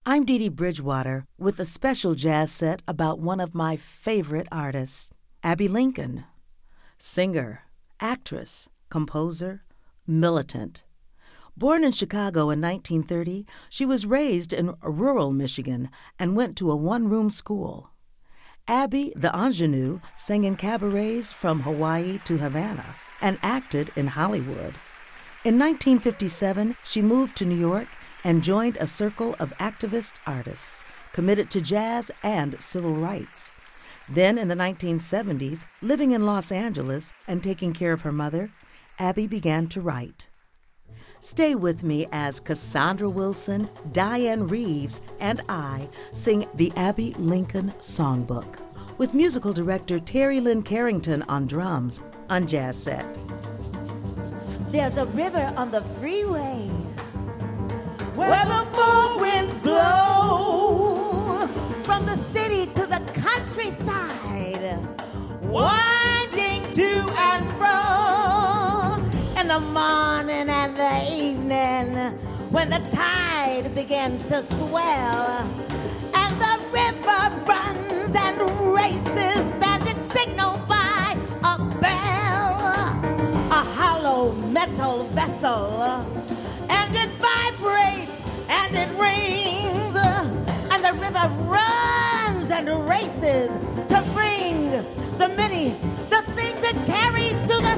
I'm Dee Dee Bridgewater with a special jazz set about one of my favorite artists, Abbey Lincoln. Singer, actress, composer, militant. Born in Chicago in 1930, she was raised in rural Michigan and went to a one-room school. Abbey, the ingenue, sang in cabarets from Hawaii to Havana and acted in Hollywood. In 1957, she moved to New York and joined a circle of activist artists committed to jazz and civil rights. Then in the 1970s, living in Los Angeles and taking care of her mother, Abbey began to write. Stay with me as Cassandra Wilson, Diane Reeves, and I sing the Abbey Lincoln Songbook with musical director Terry Lynn Carrington on drums on Jazz Set. There's a river on the freeway where the four winds blow from the city to the countryside, winding to and fro in the morning and the evening when the tide begins to swell and the river runs and races and it's signaled by a bell, a hollow metal vessel, and it vibrates and it rings, and the river runs and races to bring the things it carries to the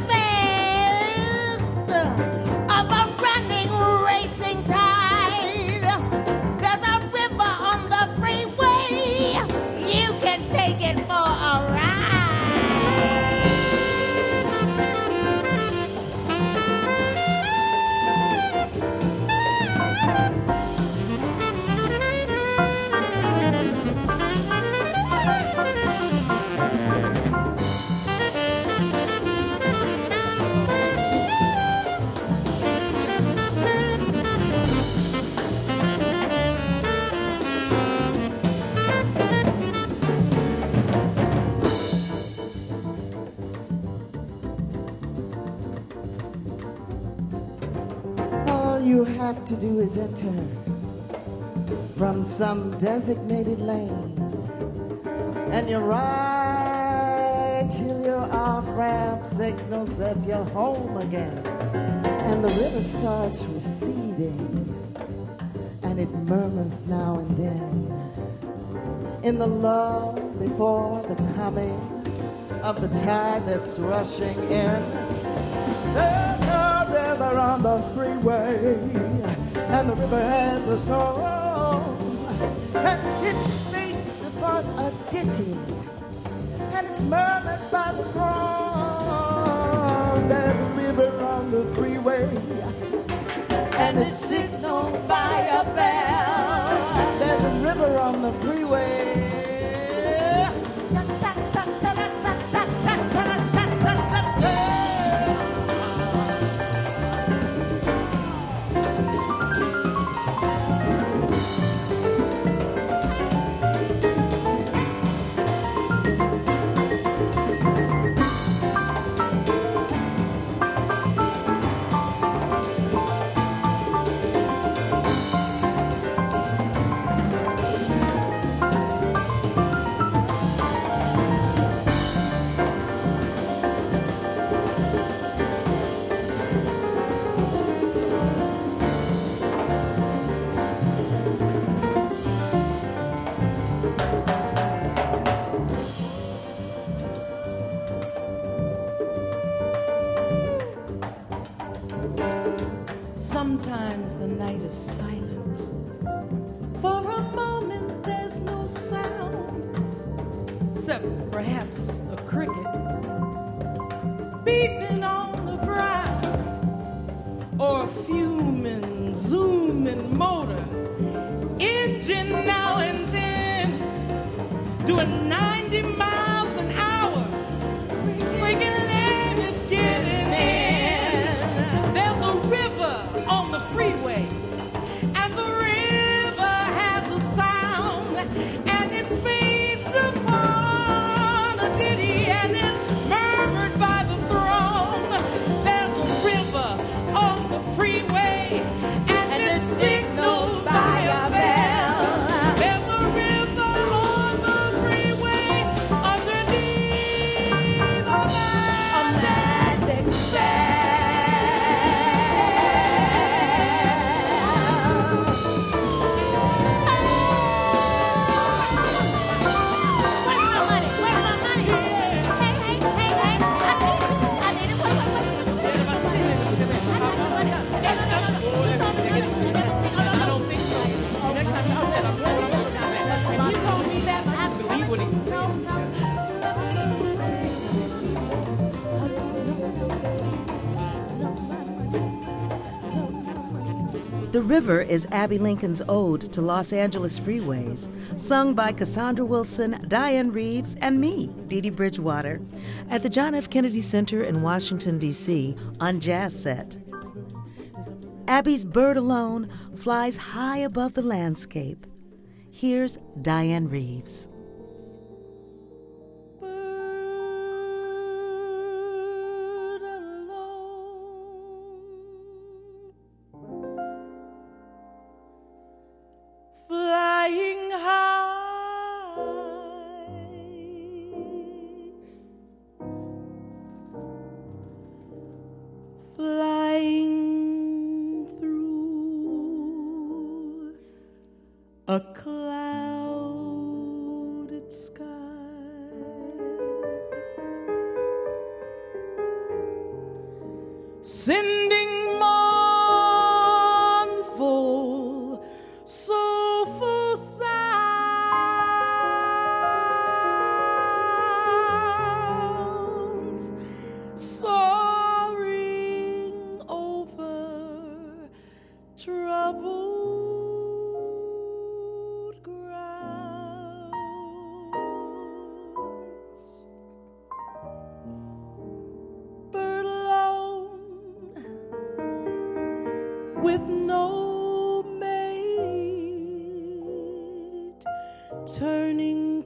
surface of a running, racing tide. There's a river on the freeway, you can take it for a ride. You have to do is enter from some designated lane, and you ride till your off-ramp signals that you're home again, and the river starts receding, and it murmurs now and then in the lull before the coming of the tide that's rushing in. There's a river on the freeway, and the river has a song, and it's based upon a ditty, and it's murmured by the throng. There's a river on the freeway, and it's signaled by a bell. There's a river on the freeway. Sometimes the night is silent. For a moment there's no sound, except perhaps a cricket beeping on the ground, or a fuming, zooming motor engine now and then doing 90 miles an hour, breaking land and skidding in. There's a river on the freeway, and the river has a sound, and it's based upon a ditty, and it's murmured by the throng. There's a river on the freeway, and it's signaled by a bell. River is Abby Lincoln's ode to Los Angeles freeways, sung by Cassandra Wilson, Diane Reeves, and me, Dee Dee Bridgewater, at the John F. Kennedy Center in Washington, D.C. on Jazz Set. Abby's Bird Alone flies high above the landscape. Here's Diane Reeves. Flying high, flying through a clouded sky, sending mournful, soulful sounds, soaring over troubled grounds. Bird alone, with no mate, turning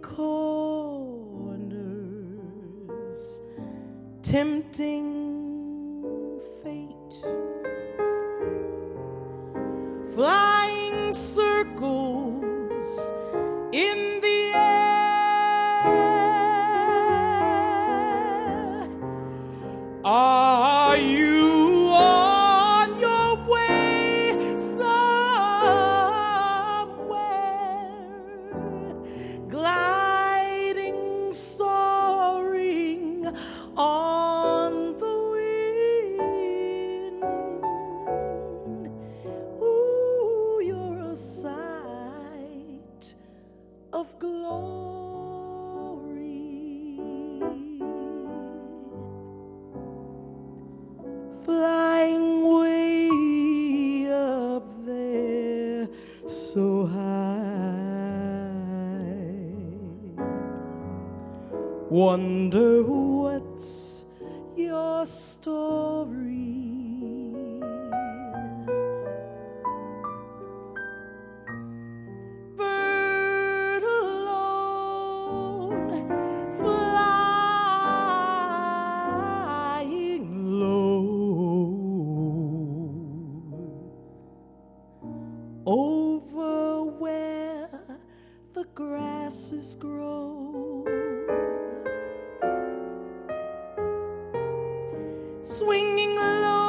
corners, tempting fate, flying circles in the air. Are you on your way somewhere, gliding, soaring on the wind? Ooh, you're a sight of glory, flying way up there so high. Wonder what's your story? Bird alone, flying low over where the grasses grow, swinging low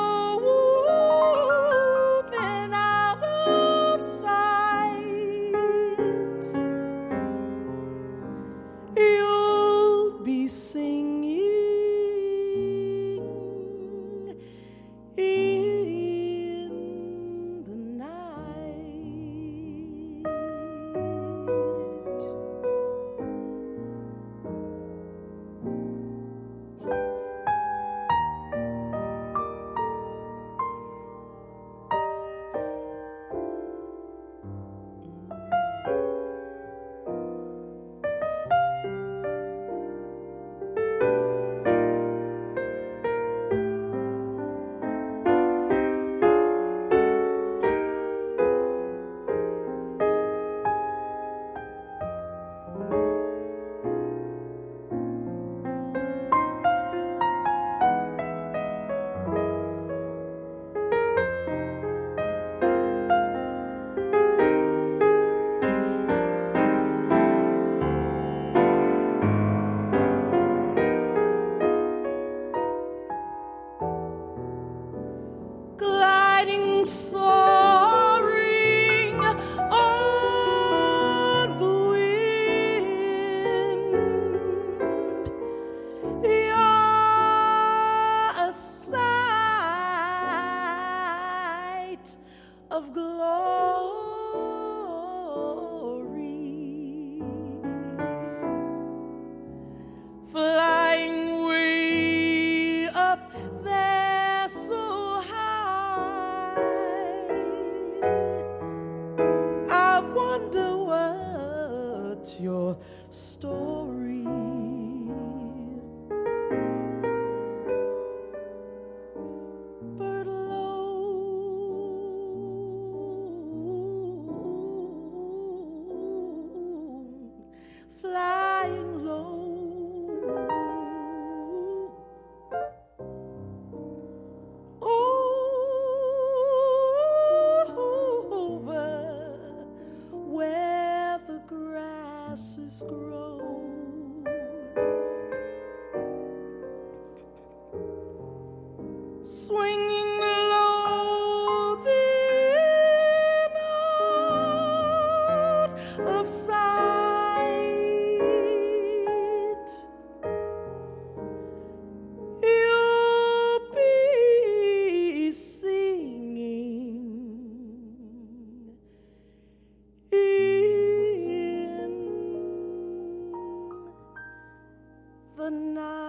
wonder what your story. Bird alone, flying low over where the grasses grow. Swinging low, then out of sight, you'll be singing in the night.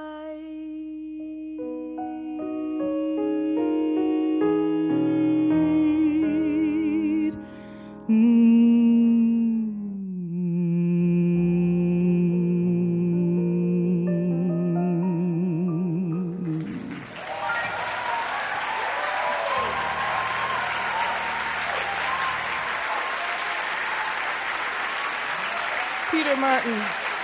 Peter Martin.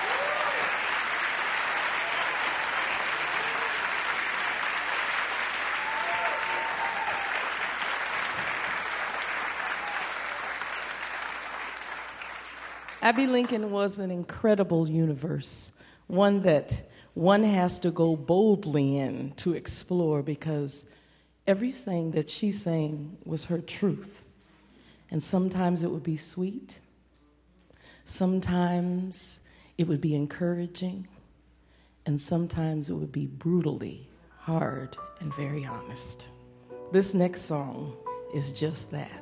Abbey Lincoln was an incredible universe, one that one has to go boldly in to explore, because everything that she sang was her truth. And sometimes it would be sweet, sometimes it would be encouraging, and sometimes it would be brutally hard and very honest. This next song is just that.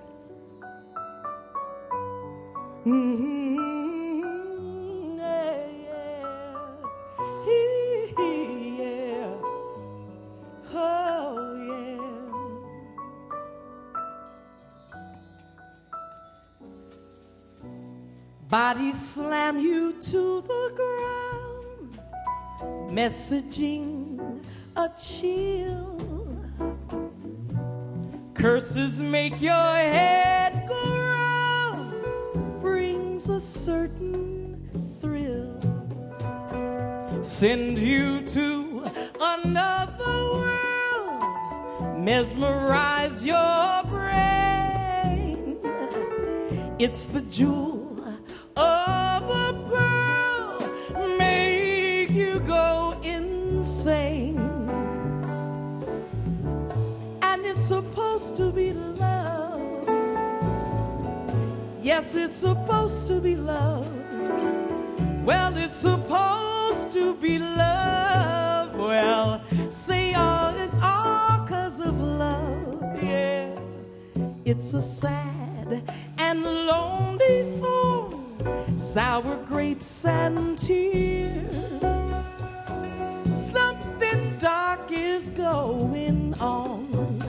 Body slam you to the ground, messaging a chill. Curses make your head go round, brings a certain thrill. Send you to another world, mesmerize your brain. It's the jewel of a pearl, make you go insane. And it's supposed to be love. Yes, it's supposed to be love. Well, it's supposed to be love. Well, say all, it's all 'cause of love. Yeah, it's a sad and lonely song, sour grapes and tears. Something dark is going on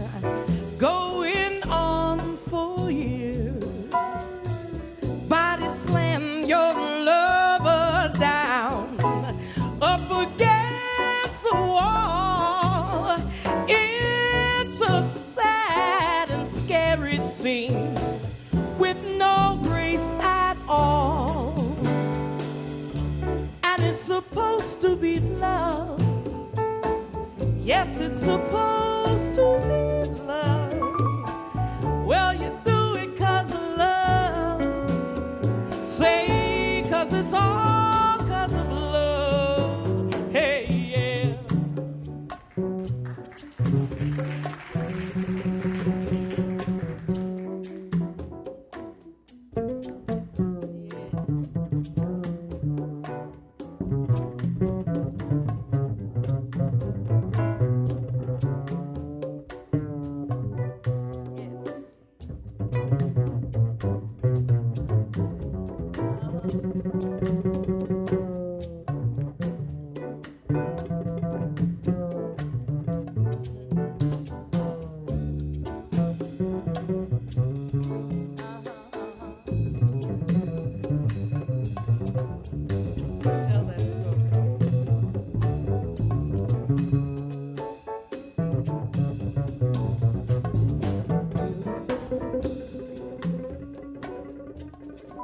for years. Body slam your lover down up against the wall. It's a sad and scary scene with no grace at all. And it's supposed to be love. Yes, it's supposed to be love. Well, you do it 'cause of love. Say 'cause it's all 'cause of love. Hey, yeah.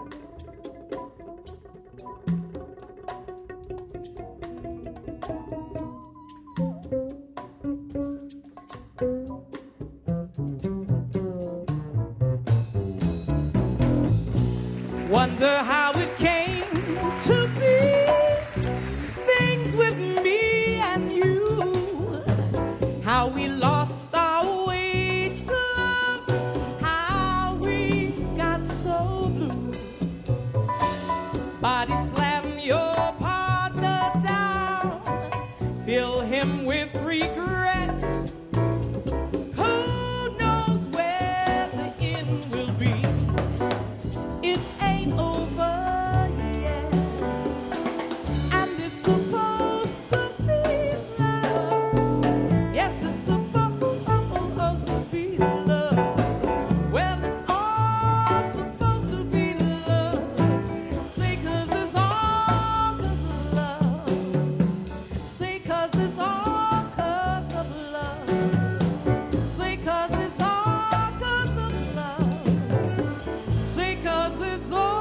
Wonder how it came to be, things with me and you, how we lost our way to love, how we got so blue. Body slam your partner down, fill him with regret. Who knows where the end will be? It ain't over yet, and it's supposed to be love. Yes, it's supposed to be love. Well, it's all supposed to be love. Say 'cause it's all 'cause of love. Say 'cause it's all 'cause of love. Say 'cause it's all 'cause of love. Say 'cause it's all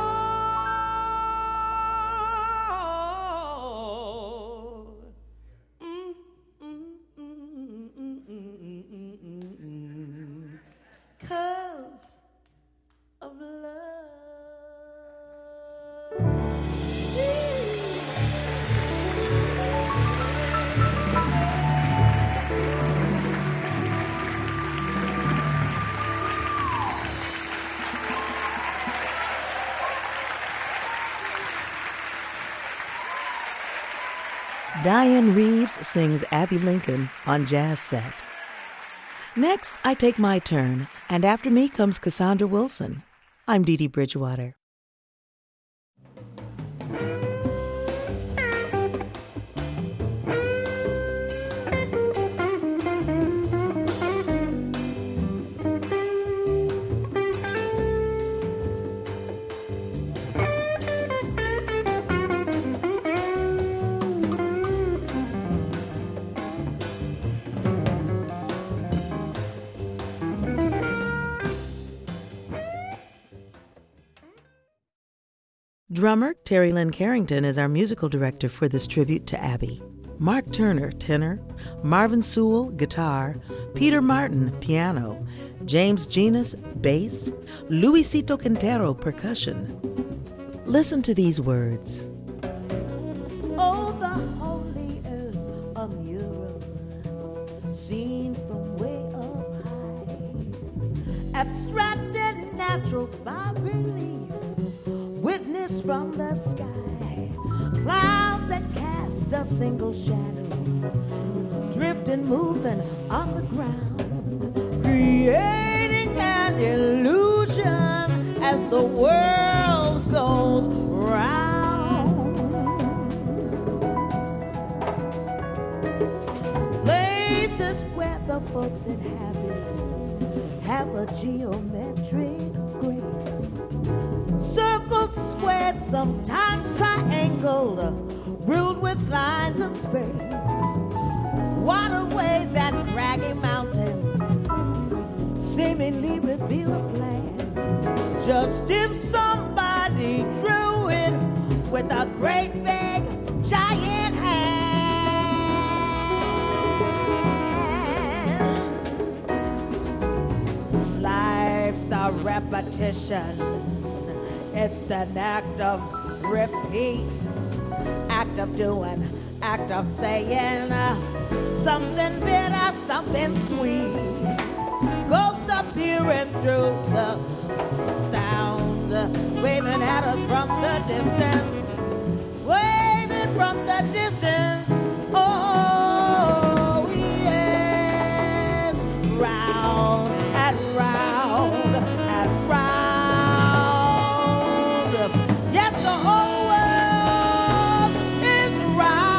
'cause of love. Diane Reeves sings Abbey Lincoln on Jazz Set. Next, I take my turn, and after me comes Cassandra Wilson. I'm Dee Dee Bridgewater. Drummer Terry Lynn Carrington is our musical director for this tribute to Abby. Mark Turner, tenor, Marvin Sewell, guitar, Peter Martin, piano, James Genus, bass, Luisito Quintero, percussion. Listen to these words. Oh, the holy earth's a mural, seen from way up high, abstracted natural by relief, witness from the sky, clouds that cast a single shadow, drifting, moving on the ground, creating an illusion as the world goes round. Places where the folks inhabit have a geometric grace, circled, squared, sometimes triangled, ruled with lines and space. Waterways and craggy mountains seemingly reveal a plan, just if somebody drew it with a great big giant hand. Life's a repetition, it's an act of repeat, act of doing, act of saying, something bitter, something sweet. Ghost appearing through the sound, waving at us from the distance, waving from the distance. Oh, yes, round and round and round. Yes, the whole world is round.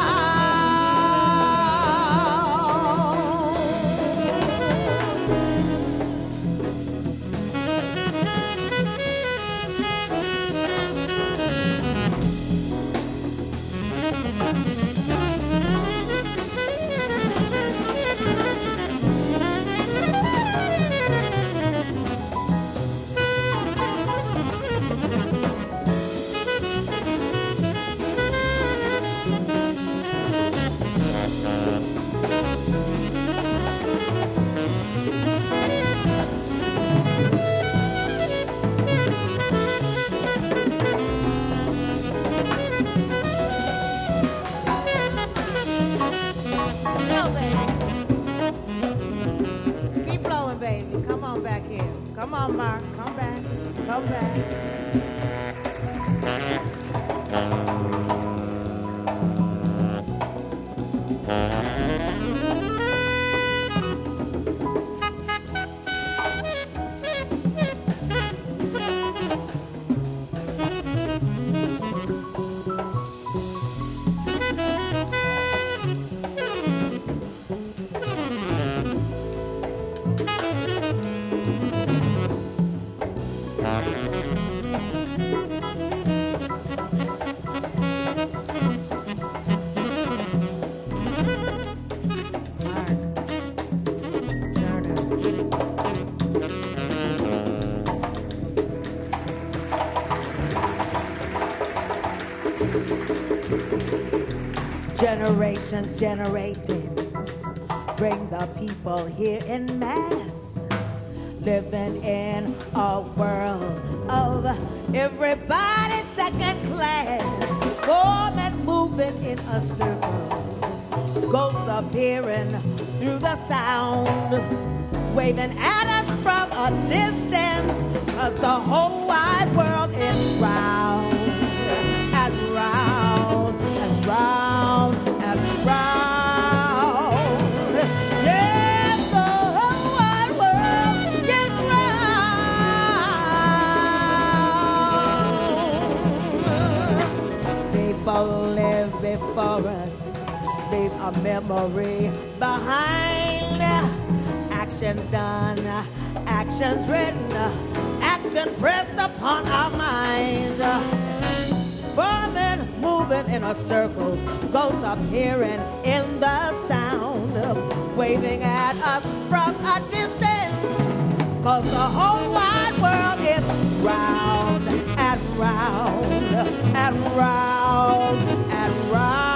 Generations generating, bring the people here in mass, living in a world of everybody second class, forming, moving in a circle, ghosts appearing through the sound, waving at us from a distance, 'cause the whole wide world is round and round and round and round. Yes, the whole wide world is round. People live before us, leave a memory behind. Actions done, actions written, action pressed upon our mind. Forming, moving in a circle, ghosts appearing in the sound, waving at us from a distance, 'cause the whole wide world is round and round and round and round.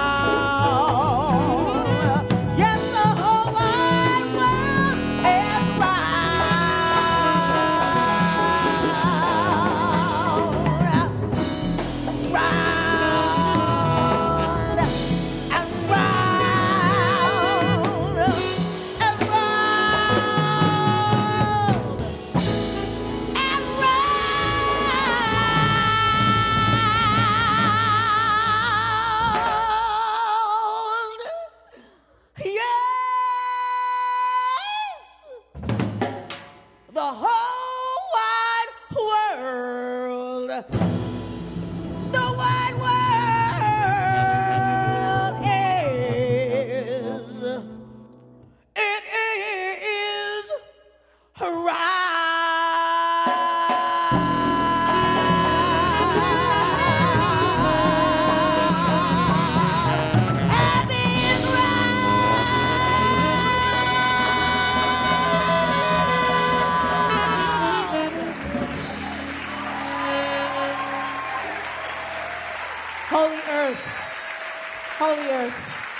Holy earth, holy earth.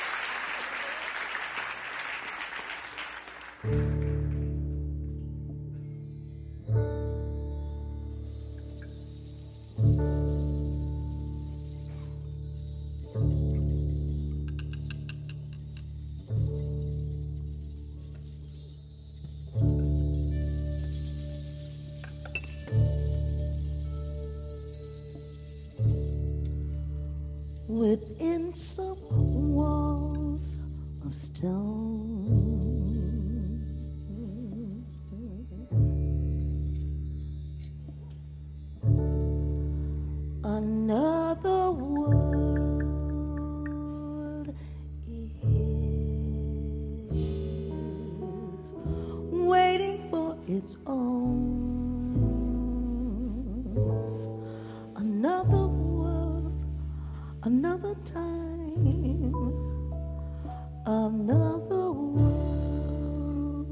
Within some walls of stone, another world is waiting for its own. Another world, another time, another world.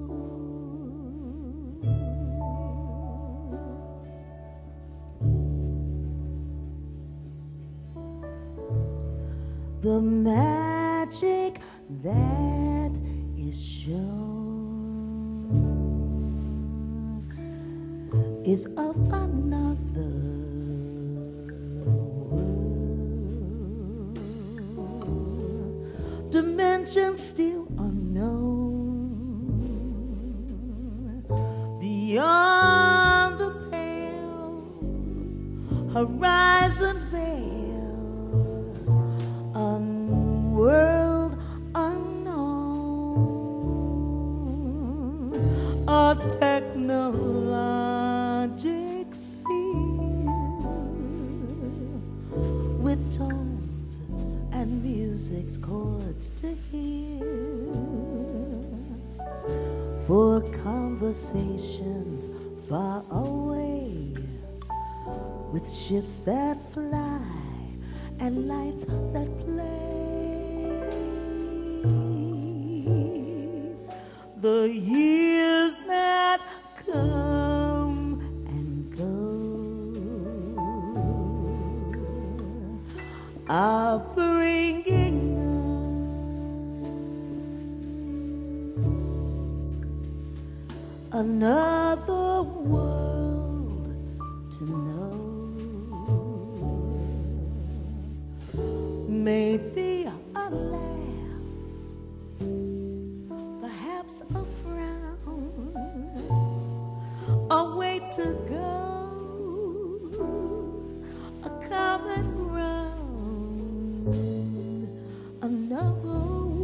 The magic that is shown is of another dimension still unknown, beyond the pale horizon veil, world unknown, a technologic sphere with tones and music's chords to hear, for conversations far away, with ships that fly and lights that play. The years that come and go are bringing us another world to know. Maybe a laugh, perhaps a frown, a way to go, a common ground, another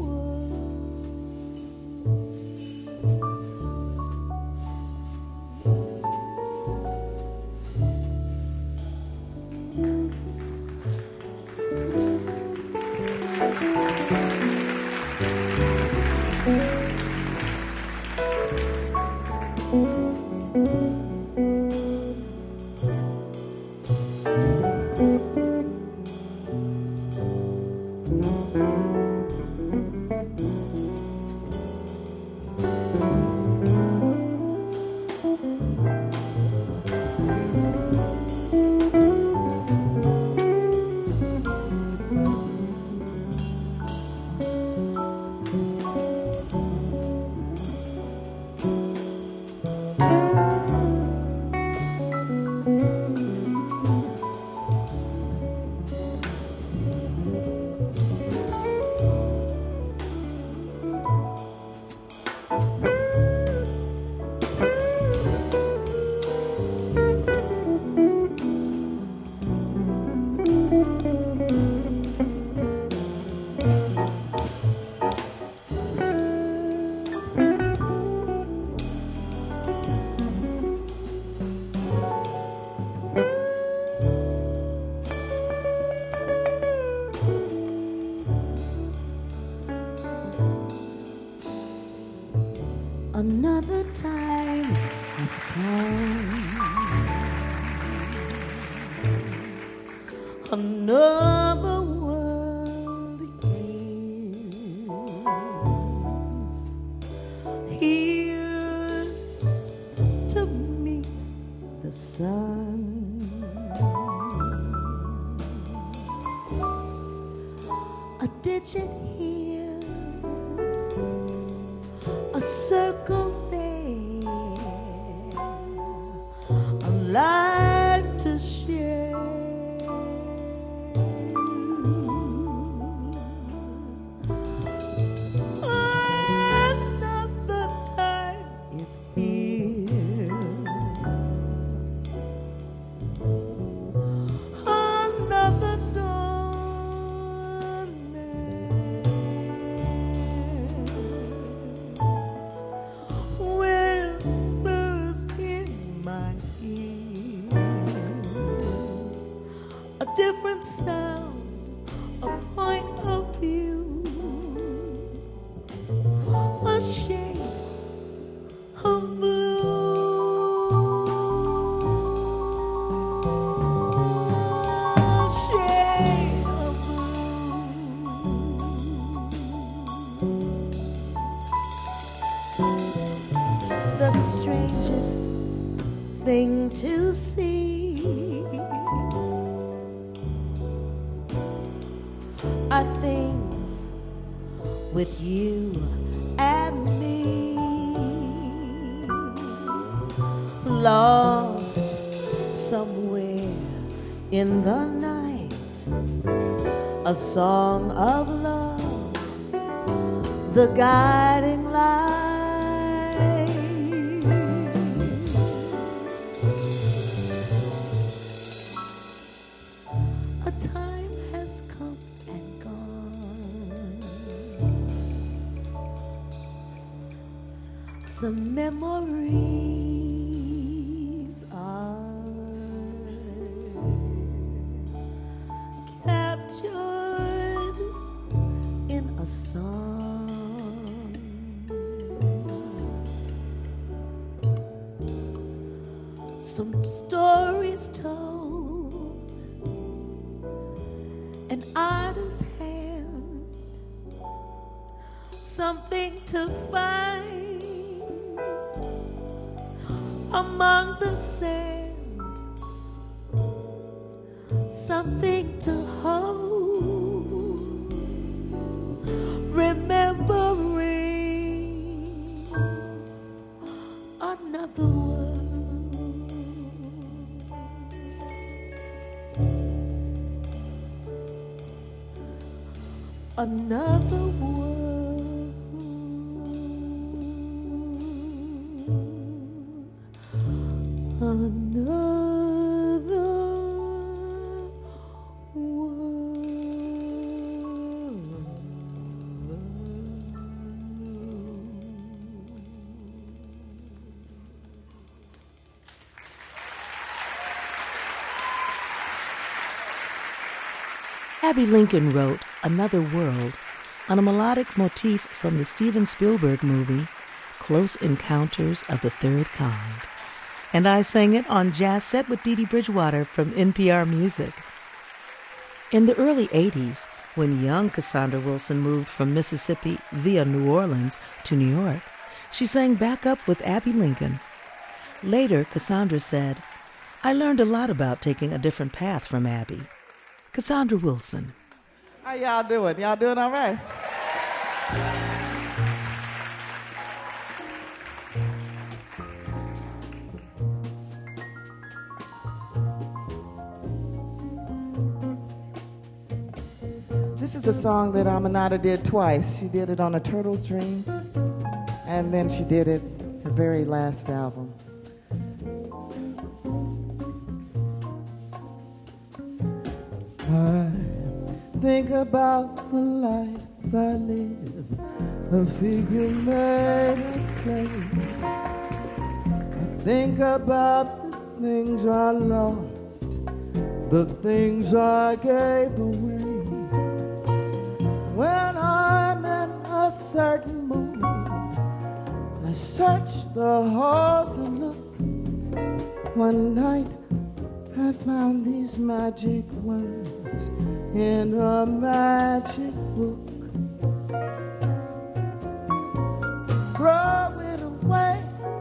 another time has come, another world is here to meet the sun. A digit here, a circle there, a life to share. Another time is here, another dawn whispers in my ears, a different sound, a point of view, a shade of blue, shade of blue. The strangest thing to see are things with you and me, lost somewhere in the night, a song of love, the guiding light. A time has come and gone, some memories are captured in a song. Some stories told, an artist's hand, something to find among the sand, something to hold another world, another world. Abbey Lincoln wrote Another World on a melodic motif from the Steven Spielberg movie Close Encounters of the Third Kind. And I sang it on Jazz Set with Dee Dee Bridgewater from NPR Music. In the early 80s, when young Cassandra Wilson moved from Mississippi via New Orleans to New York, she sang backup with Abbey Lincoln. Later, Cassandra said, "I learned a lot about taking a different path from Abbey." Cassandra Wilson. How y'all doing? Y'all doing all right? This is a song that Aminata did twice. She did it on A Turtle's Dream, and then she did it her very last album. I think about the life I live, a figure made of clay. I think about the things I lost, the things I gave away. When I'm in a certain mood, I search the halls and look. One night I found these magic words in a magic book. Throw it away,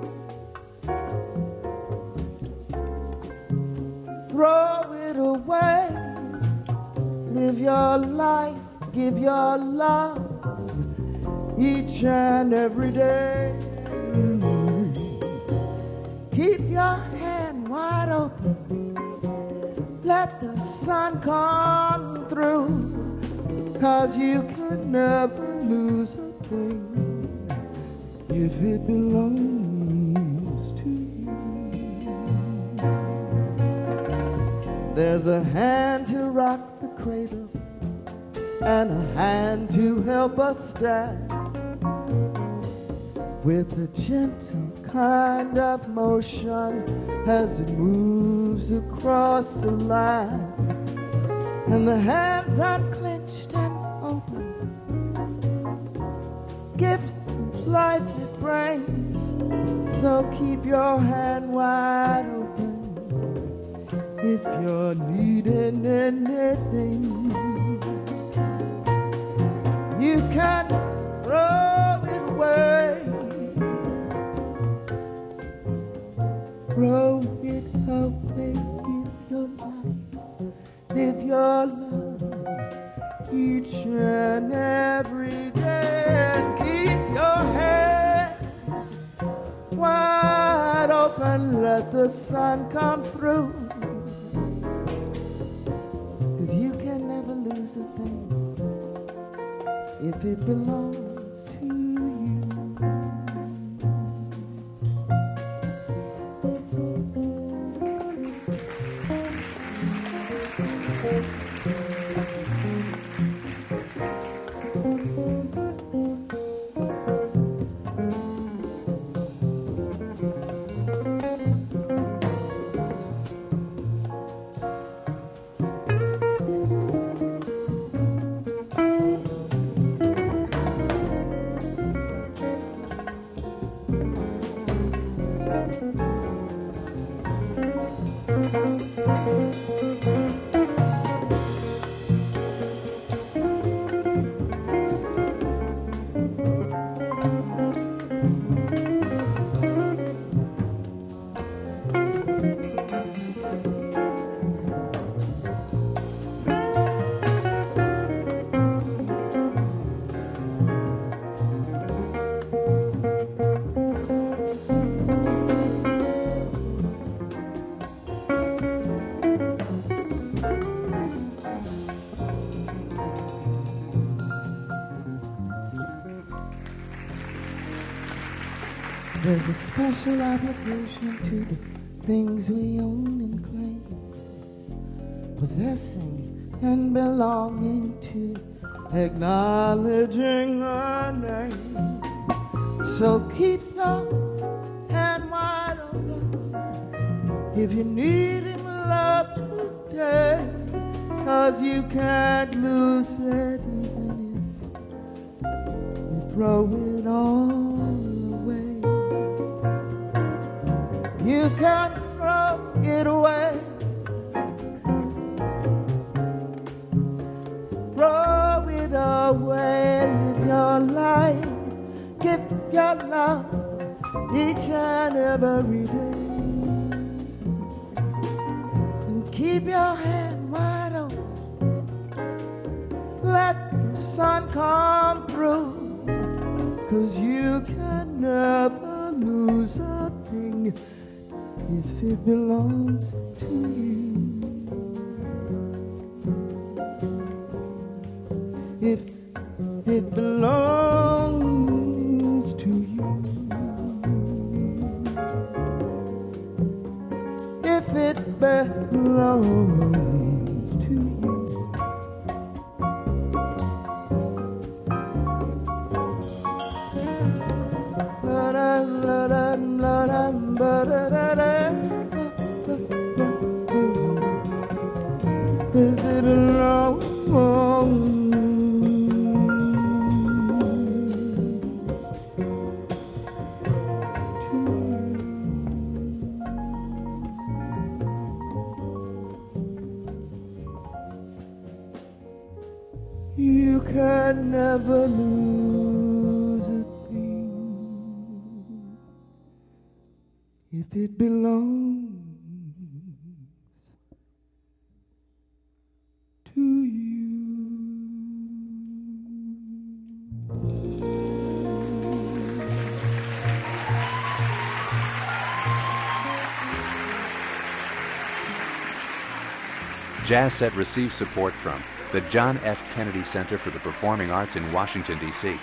throw it away. Live your life, give your love each and every day. Keep your hand wide open, let the sun come through, 'cause you can never lose a thing if it belongs to you. There's a hand to rock the cradle and a hand to help us stand, with a gentle kind of motion as it moves across the line. And the hands unclenched and open, gifts of life it brings. So keep your hand wide open if you're needing anything. You can throw it away, throw it away. Give your life, live your love each and every day. And keep your head wide open, let the sun come through, 'cause you can never lose a thing if it belongs to you. There's a special obligation to the things we own and claim, possessing and belonging to, acknowledging our name. So keep your hand wide open if you're needing love today, 'cause you can't lose it even if you throw it all away. You can throw it away. Throw it away. Live your life. Give your love each and every day. And keep your hand wide open. Let the sun come through, 'cause you can never lose a thing if it belongs to you. If it belongs to you. If it belongs to you. If it belongs you can never lose a thing if it belongs to you. Jazz Set receives support from the John F. Kennedy Center for the Performing Arts in Washington, D.C.,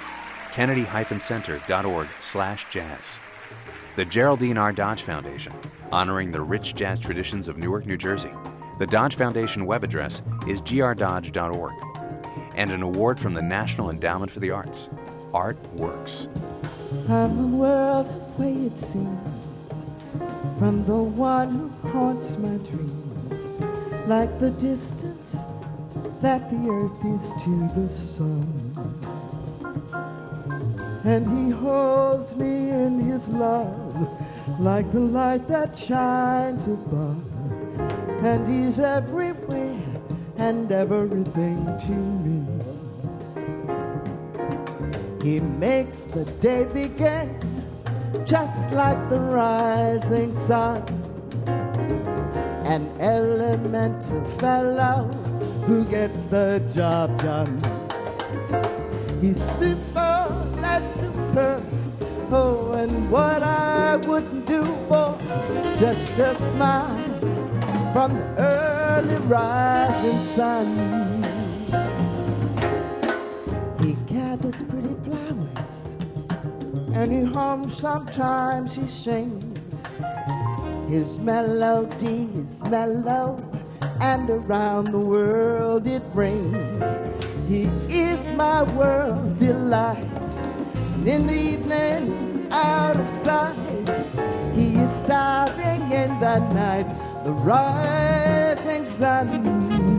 kennedy-center.org/jazz. The Geraldine R. Dodge Foundation, honoring the rich jazz traditions of Newark, New Jersey. The Dodge Foundation web address is grdodge.org. And an award from the National Endowment for the Arts, Art Works. I'm a world away, it seems, from the one who haunts my dreams, like the distance that the earth is to the sun. And he holds me in his love like the light that shines above. And he's everywhere and everything to me. He makes the day begin just like the rising sun. An elemental fellow who gets the job done. He's super and super. Oh, and what I wouldn't do for just a smile from the early rising sun. He gathers pretty flowers and he hums, sometimes he sings. His melody is mellow and around the world it rings. He is my world's delight. And in the evening, out of sight, he is starring in the night, the rising sun.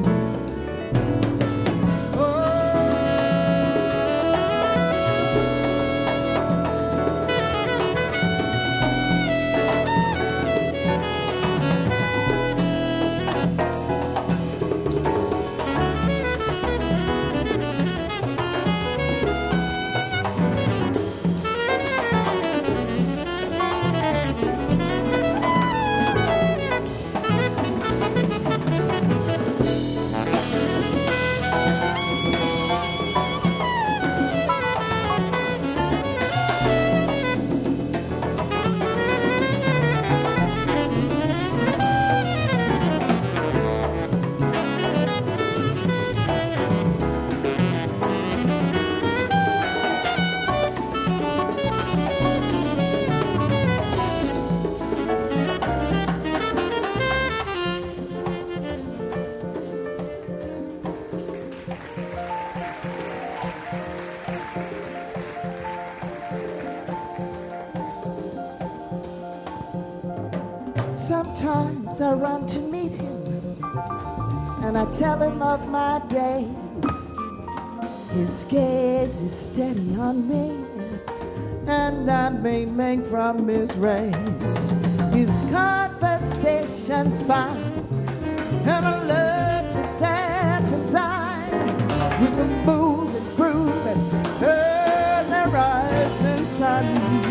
Sometimes I run to meet him, and I tell him of my days. His gaze is steady on me, and I'm beaming from his rays. His conversation's fine, and I love to dance and dine with the move and groove and early rising sun.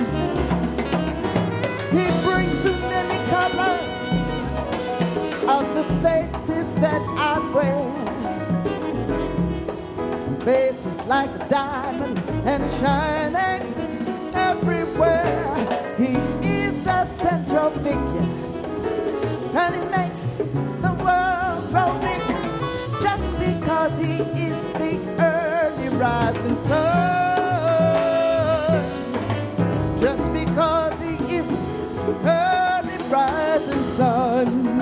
He brings so many colors of the faces that I wear. Faces like a diamond and shining everywhere. He is a central figure, and he makes the world grow bigger just because he is the early rising sun. Just because he is the early rising sun.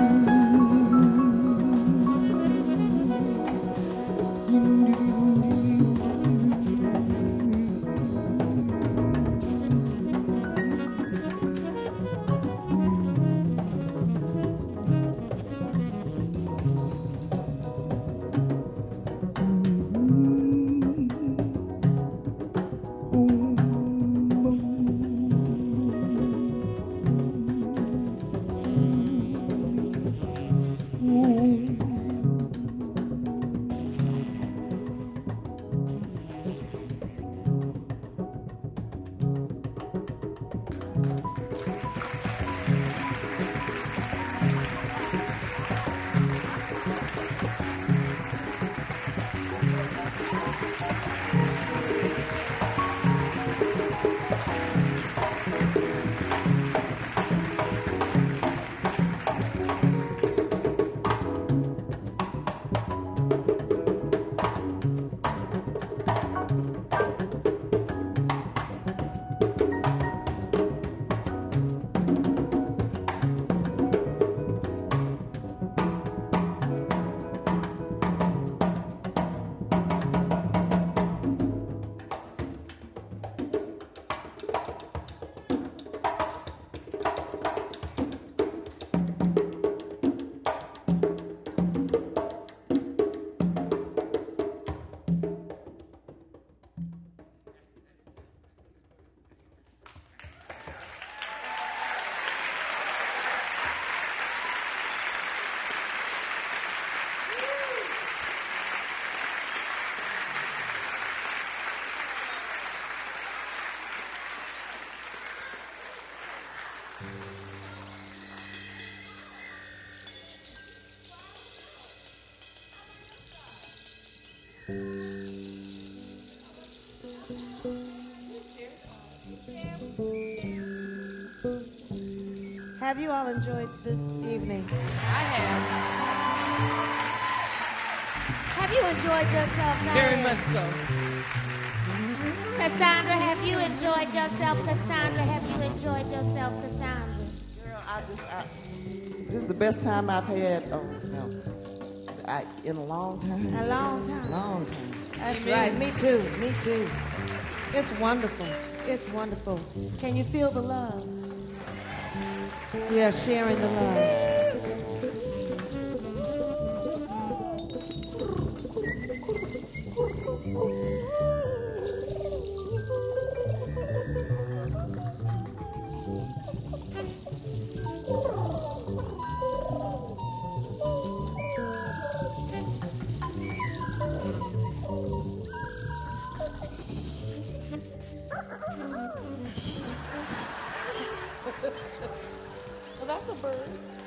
Have you all enjoyed this evening? I have. Have you enjoyed yourself, Diane? Very much so. Cassandra, have you enjoyed yourself? Cassandra, have you enjoyed yourself, Cassandra? Girl, this is the best time I've had in a long time. A long time. Long time. That's right. Me too. Me too. It's wonderful. It's wonderful. Can you feel the love? We are sharing the love. Well, that's a bird.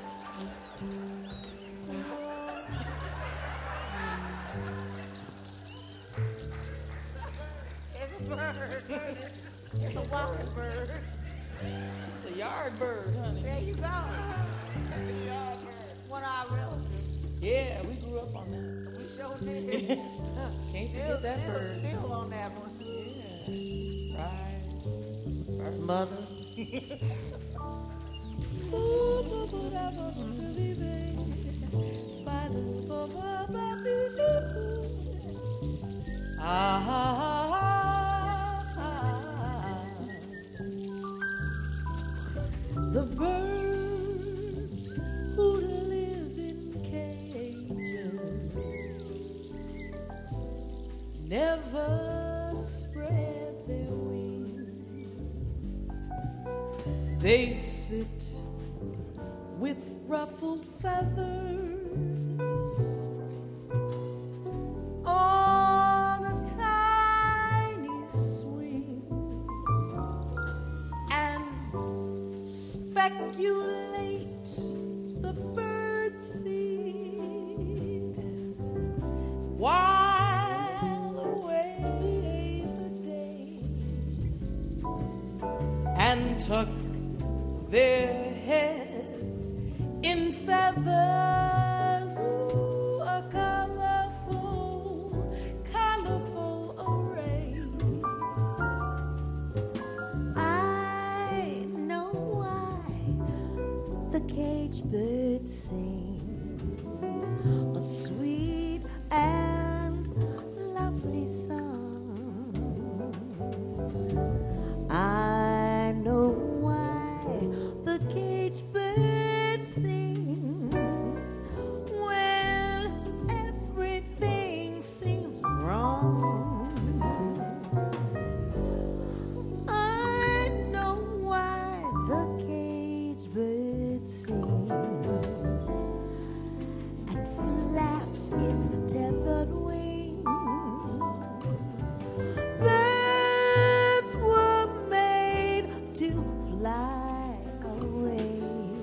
It's a bird. It's a walking bird. It's a yard bird, honey. There you go. It's a yard bird. One of our relatives. Yeah, we grew up on that. We sure did. Can't forget that bird. Still on that one. Yeah. Right. His mother. The birds never spread their wings. They sit with ruffled feathers on a tiny swing and speculate the birdseed while away the day and tuck their heads in feathers. Ooh, a colorful, colorful array. I know why the caged bird sings a sweet and lovely song. I know why the caged bird sings when everything seems wrong. I know why the caged bird sings and flaps its tethered wings. Birds were made to fly away.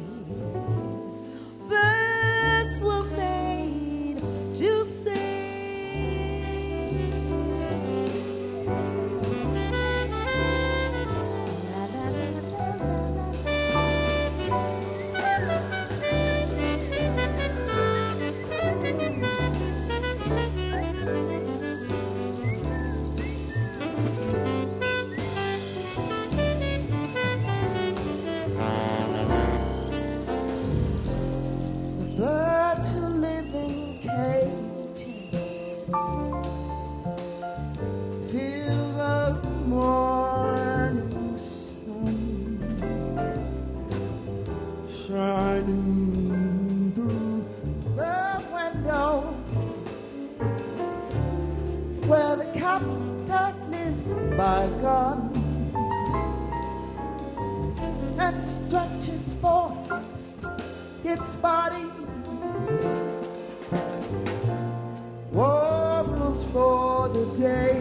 Birds were made to sing. La, la, la, la, la, Birds who live in cages feel the morning sun shining through the window where the captor lives by God and stretches forth its body, warbles for the day,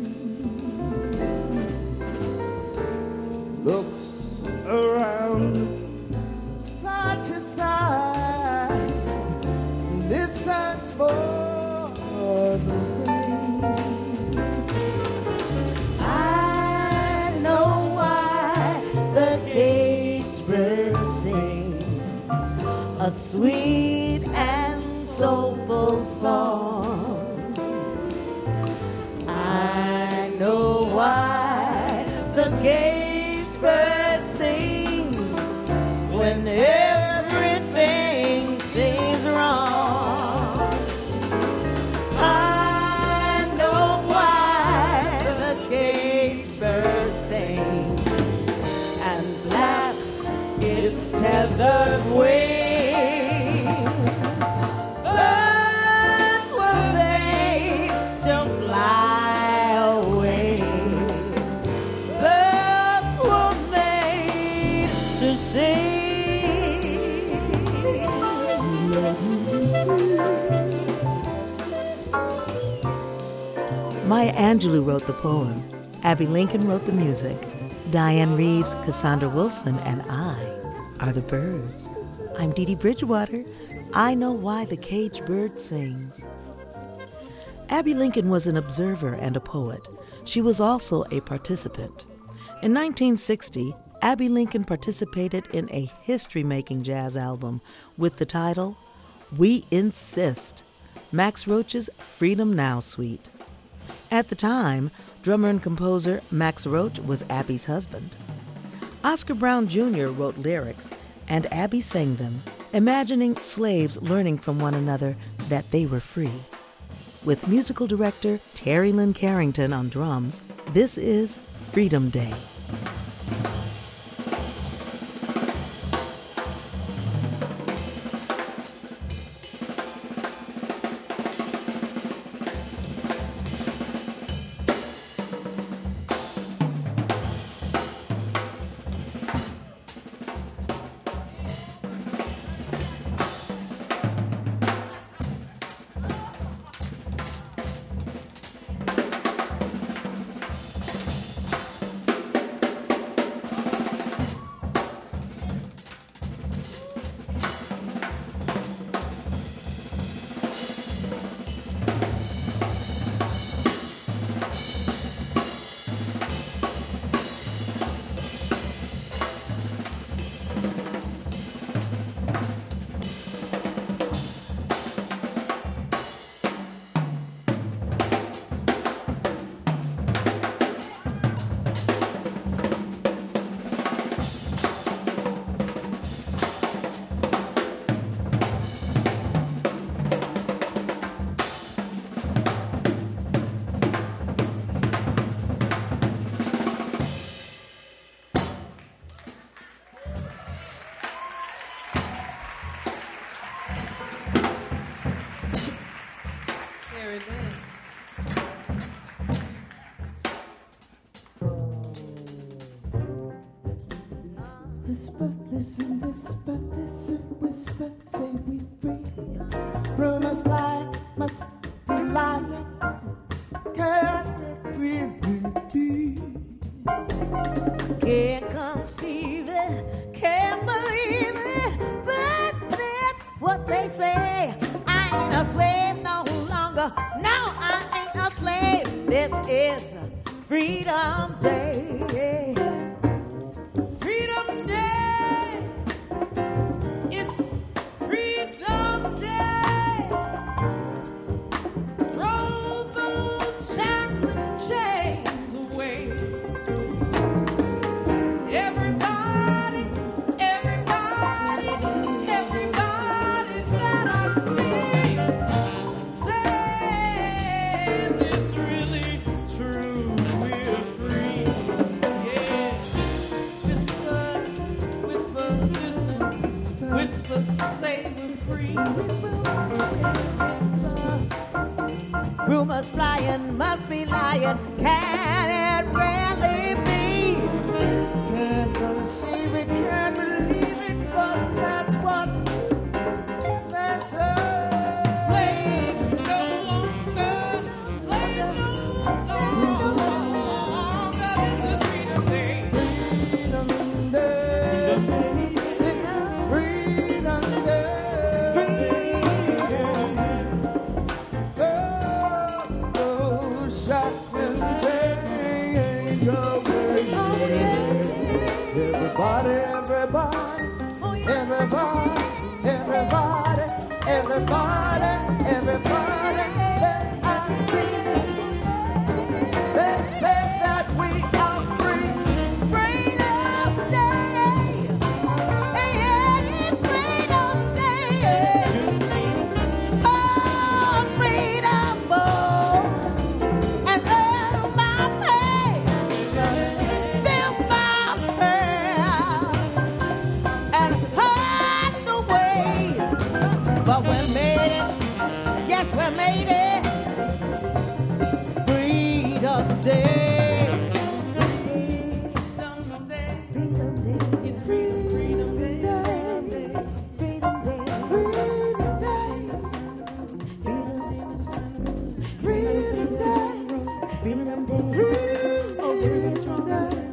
looks around side to side, listens for the rain. I know why the caged bird sings a sweet and soulful song. I know why the caged bird sings when everything seems wrong. I know why the caged bird sings and flaps its tethered wings. Birds were made to fly away. Birds were made to sing. Maya Angelou wrote the poem. Abby Lincoln wrote the music. Diane Reeves, Cassandra Wilson, and I are the birds. I'm Dee Dee Bridgewater. I know why the caged bird sings. Abby Lincoln was an observer and a poet. She was also a participant. In 1960, Abby Lincoln participated in a history-making jazz album with the title, We Insist, Max Roach's Freedom Now Suite. At the time, drummer and composer Max Roach was Abby's husband. Oscar Brown Jr. wrote lyrics, and Abby sang them, imagining slaves learning from one another that they were free. With musical director Terry Lynn Carrington on drums, this is Freedom Day. very thing. Whisper, listen, whisper, listen, whisper, say we free. Rumors fly, must be lying. Can it really be? Can't conceive it, can't believe it, but that's what they say. I ain't a slave no longer. No, I ain't a slave. This is Freedom Day. Freedom Day. It's Freedom Day. Roll those shackling chains away. Everybody, everybody, everybody that I see says it's really true. We're free. Yeah. Whisper, whisper, listen. Whisper, say we're free. Rumors flying, must be lying. Can it really be? Can't conceive it, can't believe it, but that's what they say. Slave no longer, slave no longer. This is Freedom Day. Freedom Day, Freedom Day, oh, shackling chains away. Everybody, everybody, everybody, everybody, everybody, everybody that I see, they say that we are free. Freedom Day. Yeah, it's Freedom Day. Oh, freedom, boy. And then my pay. Still my prayer. And hide the way. But we made it. Yes, we made it. Freedom Day. Freedom Day. Freedom Day. It's Freedom Day. Freedom Day. Freedom Day. Freedom Day. Freedom Day. Oh, we're gonna,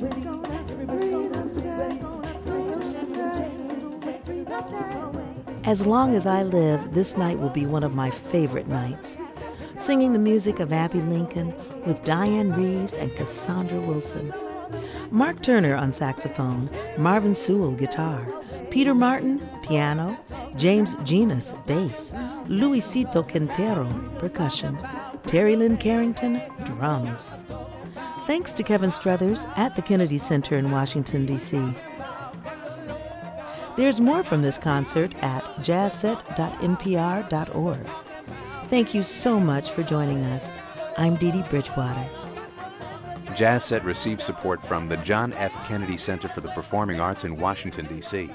as long as I live, this night will be one of my favorite nights. Singing the music of Abbey Lincoln with Diane Reeves and Cassandra Wilson. Mark Turner on saxophone, Marvin Sewell guitar, Peter Martin piano, James Genus bass, Luisito Quintero percussion, Terry Lynn Carrington drums. Thanks to Kevin Struthers at the Kennedy Center in Washington, D.C. There's more from this concert at jazzset.npr.org. Thank you so much for joining us. I'm Dee Dee Bridgewater. Jazz Set receives support from the John F. Kennedy Center for the Performing Arts in Washington, D.C.,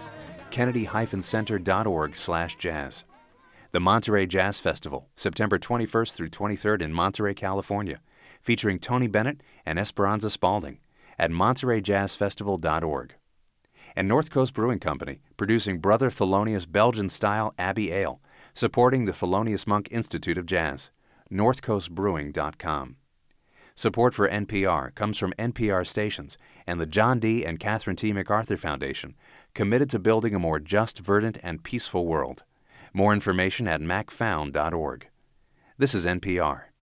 kennedy-center.org/jazz. The Monterey Jazz Festival, September 21st through 23rd in Monterey, California, featuring Tony Bennett and Esperanza Spalding at montereyjazzfestival.org. And North Coast Brewing Company, producing Brother Thelonious Belgian-style Abbey Ale, supporting the Thelonious Monk Institute of Jazz, northcoastbrewing.com. Support for NPR comes from NPR stations and the John D. and Catherine T. MacArthur Foundation, committed to building a more just, verdant, and peaceful world. More information at macfound.org. This is NPR.